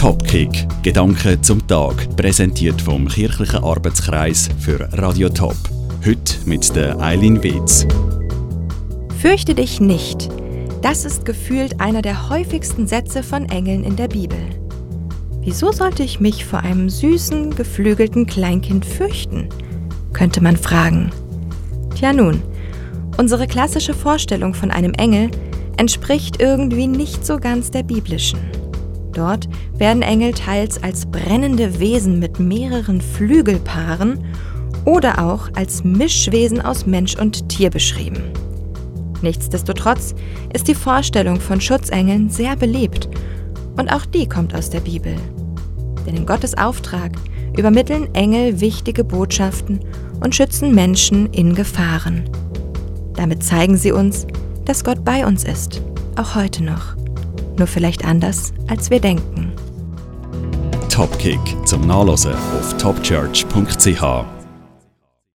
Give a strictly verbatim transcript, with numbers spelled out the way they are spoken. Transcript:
Topkick, Gedanken zum Tag, präsentiert vom kirchlichen Arbeitskreis für Radio Top. Heute mit der Eileen Wetz. Fürchte dich nicht. Das ist gefühlt einer der häufigsten Sätze von Engeln in der Bibel. Wieso sollte ich mich vor einem süßen, geflügelten Kleinkind fürchten? Könnte man fragen. Tja nun, unsere klassische Vorstellung von einem Engel entspricht irgendwie nicht so ganz der biblischen. Dort werden Engel teils als brennende Wesen mit mehreren Flügelpaaren oder auch als Mischwesen aus Mensch und Tier beschrieben. Nichtsdestotrotz ist die Vorstellung von Schutzengeln sehr beliebt und auch die kommt aus der Bibel. Denn in Gottes Auftrag übermitteln Engel wichtige Botschaften und schützen Menschen in Gefahren. Damit zeigen sie uns, dass Gott bei uns ist, auch heute noch. Nur vielleicht anders, als wir denken. Topkick zum Nachlesen auf topchurch punkt c h.